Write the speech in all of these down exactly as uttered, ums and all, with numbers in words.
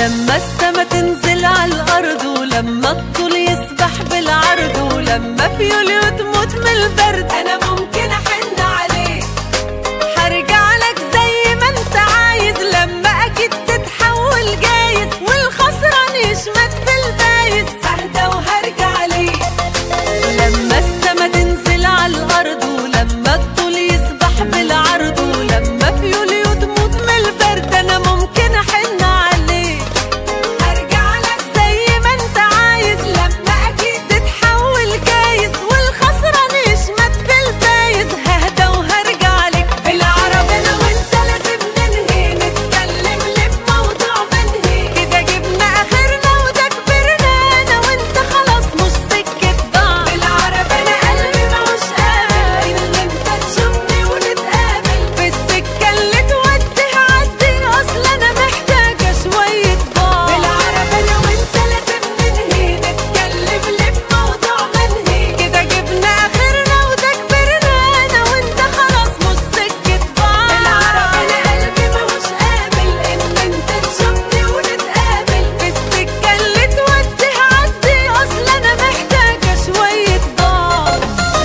لما السما تنزل على الأرض، ولما الطول يسبح بالعرض، ولما في يوليو تموت من البرد، أنا ممكن أحن عليك هرجع لك زي ما أنت عايز، لما أكيد تتحول جايز والخسران يشمت بالبايز، أهدى وهرجع ليك. لما السما تنزل على الأرض، ولما الطول يسبح بالعرض، ولما في يوليو تموت من البرد، أنا ممكن أحن عليك هرجع لك زي ما أنت عايز، لما أكيد تتحول جايز والخسران يشمت بالفايز، ههدى وهرجع لك. بالعربي أنا وأنت لازم ننهي، نتكلم ليه في موضوع منهي، كده جبنا آخرنا وده كبرنا، أنا وأنت خلاص مش سكة بعض. بالعربي أنا قلبي ماهوش قابل إن أنت تشوفني ونتقابل، في السكة اللي تودي هعدي، أصل أنا محتاجة شوية بعض. بالعربي أنا وأنت لازم ننهي، نتكلم ليه في موضوع منهي، كده جبنا آخرنا وده كبرنا، أنا وأنت خلاص مش سكة بعض. بالعربي أنا قلبي ماهوش قابل إن أنت تشوفني ونتقابل، في السكة اللي تودي هعدي، أصل أنا محتاجة شوية بعض.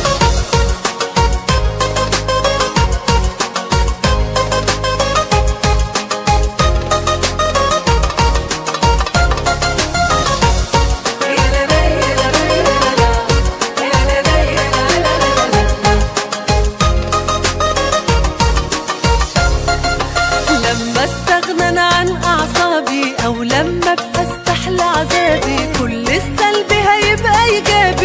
لما استغنى عن أعصابي، أو لما ابقى استحلى عذابي، كل السلبي هيبقى إيجابي.